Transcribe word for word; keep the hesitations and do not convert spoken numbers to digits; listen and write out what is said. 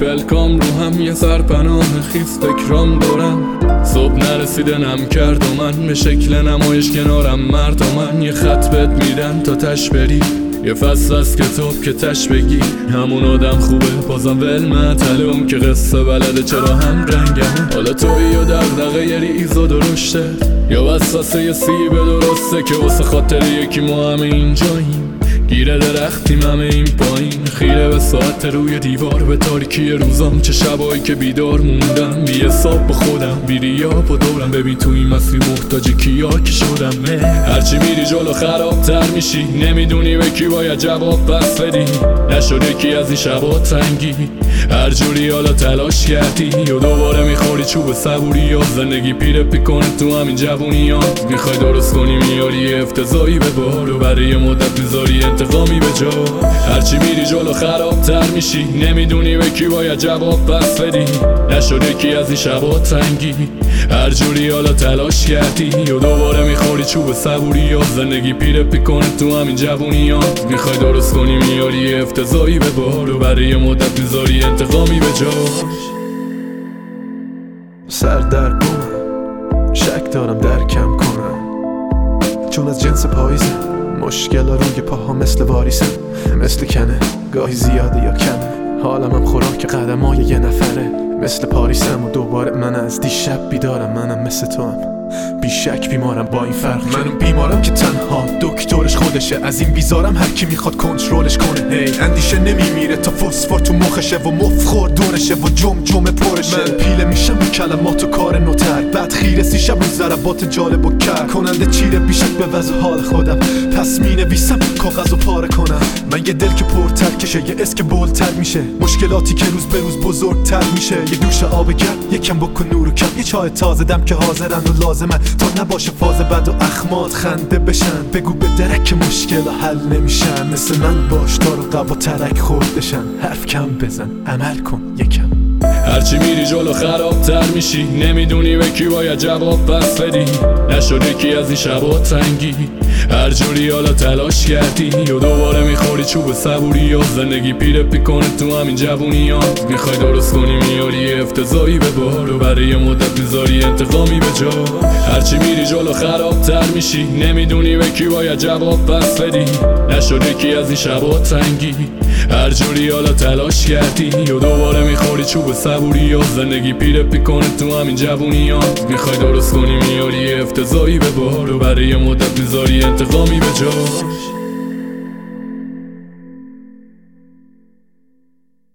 ولکام رو هم یه سرپناه خیس فکرام دارم. صبح نرسیده نم کرد و من به شکل نمایش کنارم مرد و من یه خط بهت میدن تا تش بری، یه فصل از کتاب که تش بگی همون آدم خوبه بازم ول مطلوم که قصه بلده چرا هم رنگم. حالا توی یا دغدغه یه ریز و درشته یا وسوسه یه سیب درسته که واسه خاطر یکی ما همه اینجاییم، گیره درختیم همه این پایین، خیره به ساعت روی دیوار به تاریکی روزام، چه شبایی که بیدار موندم بی حساب با خودم، بی ریا با دورم. ببین تو این مسیر محتاج کیا که شدم، هرچی میری جلو خرابتر میشی، نمیدونی به کی باید جواب پس بدی، نشده کی از این شبا تنگی هر جوری حالا تلاش کردی یا دوباره میخوری چوب صبوری یا زندگی پیره پیکنه تو همین جوونی ها، میخوای درست کنی میاری افتضایی به بار و برای مدت میذاری انتقامی به جا. هرچی میری جلو خرابتر میشی، نمیدونی به کی باید جواب پس بدی، نشده کی از این شبا تنگی هر جوری حالا تلاش کردی یا دوباره میخوری چوب صبوری یا زندگی پیره پیکنه تو همین جوونی ها، میخوای درست کنی میاری افتضایی به بار و برای مدت میذاری انتقامی به جا. سر در بومم، شک دارم درکم کنم چون از جنس پاییزه، مشکل روی پاها مثل واریسم، مثل کنه گاهی زیاده یا کمه، حالم هم خوراک قدمای یه نفره، مثل پاریسم و دوباره من از دیشب بیدارم، منم مثل تو هم بی شک بیمارم با این فرق، منم بیمارم که تنها دکترش خودشه، از این بیزارم هر کی میخواد کنترلش کنه، هی اندیشه نمیمیره تا فسفر تو مخشه و مفخور دورشه و جم جم پرشه، من پیله میشم با کلمات و کار نوتر، بعد خیره سی شب و ضربات جالب و کر کننده چیره بیشک به وضع حال خودم، پس مینویسم کاغذ و پاره کنم، من یه دل که پرتر کشه، یه اسک بولتر میشه، مشکلاتی که روز به روز بزرگتر میشه، یه دوش آب گرم یکم بکن نور و کم، یه چای تازه دم که حاضرن و لازمن تا نباشه فاز بد و اخمات خنده بشن، بگو به درک مشکل حل نمیشن، مثل من باش دار و قبا ترک خوردشن، حرف کم بزن عمل کن یکم. هرچی میری جلو خرابتر میشی، نمیدونی به کی باید جواب پس بدی، نشده کی از این شبا تنگی هر جوری حالا تلاش کردی یا دوباره میخوری چوب صبوری یا زندگی پیره پیکنه تو همین جوونی ها، میخوای درست کنی میاری افتضایی به بار و برای مدت میذاری انتقامی به جا. هرچی میری جلو خرابتر میشی، نمیدونی به کی باید جواب پس بدی، نشده کی از این شبا تنگی هر جوری حالا تلاش کردی یا دوباره میخوری چوب صبوری یا زندگی پیره پیکنه تو همین جوونی ها، میخوای درست کنی میاری افتضایی به بار و برای مدت میذاری انتقامی به جا.